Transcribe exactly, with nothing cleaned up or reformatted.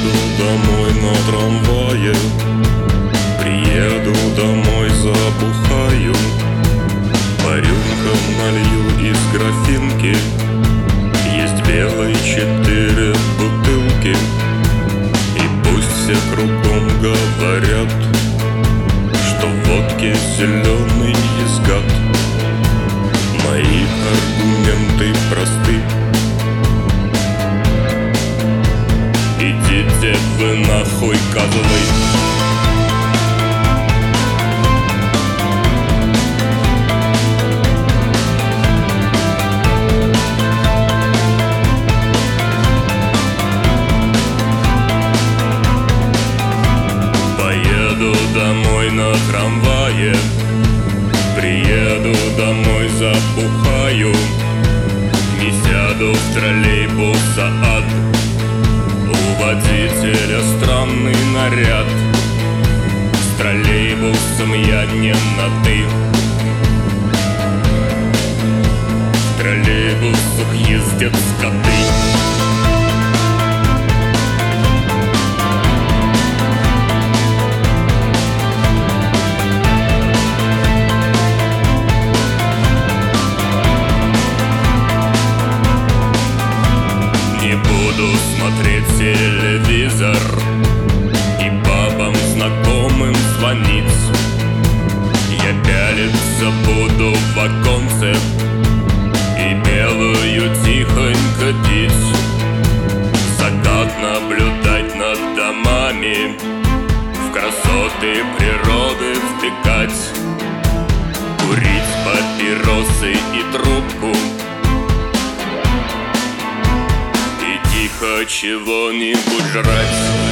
Приеду домой на трамвае, приеду домой, забухаю, по рюмкам налью из графинки, есть белые четыре бутылки. И пусть все кругом говорят, что в водке зеленый есть гад. Мои аргументы просты: идите вы нахуй, козлы. Поеду домой на трамвае, приеду домой, забухаю, не сяду в троллейбуса ад. У водителя странный наряд, с троллейбусом я не на «ты». В троллейбусах ездят скоты. Не буду смотреть телевизор и бабам знакомым звонить. Я пялиться буду в оконце и белую тихонько пить. Закат наблюдать над домами, в красоты природы втыкать, курить папиросы и трубку, тихо чего-нибудь жрать.